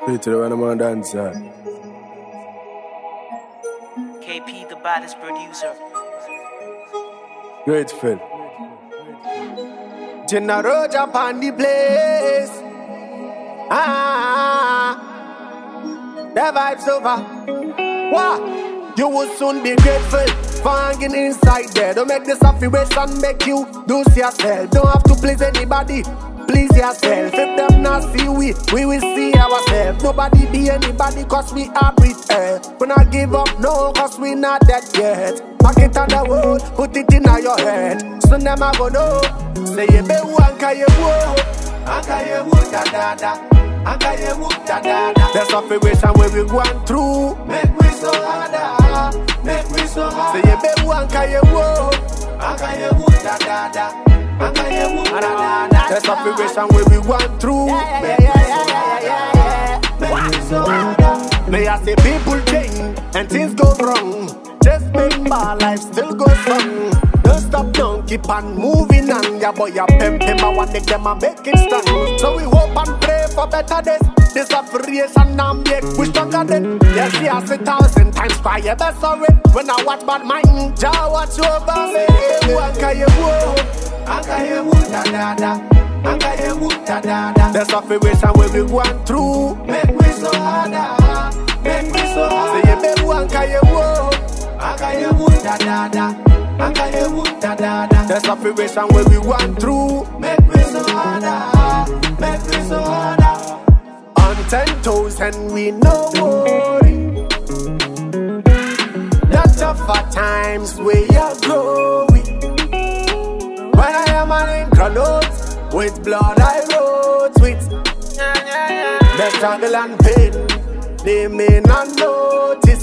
Peter, when I'm on dancer. KP, the baddest producer. Grateful. Gennaro Japan the place. The vibes over. Wow, you will soon be grateful. Fanging inside there. Don't make the situation make you lose yourself. Don't have to please anybody. Please yourself. If them not see we will see ourselves. Nobody be anybody cause we are prepared. We not give up, no, cause we not dead yet. Back it on the world, put it in your head. So them a go know. Say you be wanka ye wo. Anka ye wo da da da. Anka ye wo da da da. There's a situation where we going through. Make we so harder. Make we so hard. Say you be wanka ye wo. Anka ye wo da da da. Anka ye wo da da da. There's a situation where we going through. Make we so harder. May I say people change and things go wrong. Just remember life still goes on. Don't stop now, keep on moving on. Yeah, boy, ya pimp him, I want them and make it stand. So we hope and pray for better days. This affiliation now make we stronger than. Yes, yes, 1,000 times by your best sorry. When I watch bad mind, Jah watch over me. Anka ye wo, anka ye wo da da da, anka ye wo da da da. There's a situation where we going through. Make we so harder, make we so harder. Say ye be anka ye wo, anka ye wo da da da. There's a situation where we went through. Make me so harder, make me so harder. On 10 toes and we no worry. The tougher times where you're growing. When I am an increnote, with blood I wrote with. The struggle and pain, they may not notice.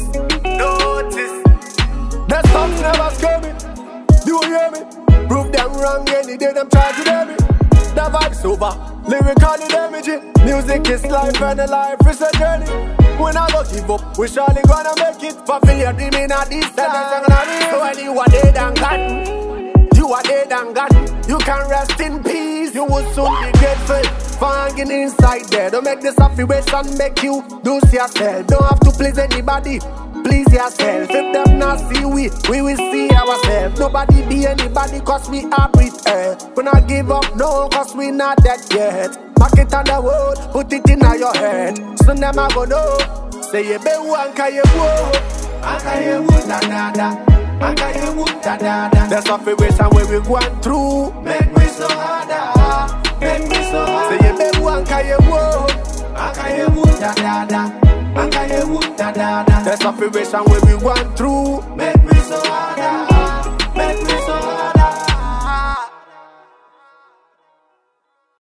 The songs never scare me. You hear me? Prove them wrong any day them try to dare me. The vibe's over, lyrically damaging. Music is life and the life is a journey. We not gonna give up, we surely gonna make it. Fulfill your dream in a this time. So when you are dead and gone, you are dead and gone. You can rest in peace, you will soon be grateful. Fanging inside there, don't make the situation make you lose yourself. Don't have to please anybody. Please yourself. If them not see we will see ourselves. Nobody be anybody cause we are prepared. We not give up, no, cause we not dead yet. Back it on the world, put it in your head. So them a go know. Say you be anka ye wo. Anka ye wo da da da. Anka ye wo da da da. There's a situation where we going through. Make me so harder, make me so harder. Say you be anka ye wo. Anka ye wo da da da. There's a situation where we going through.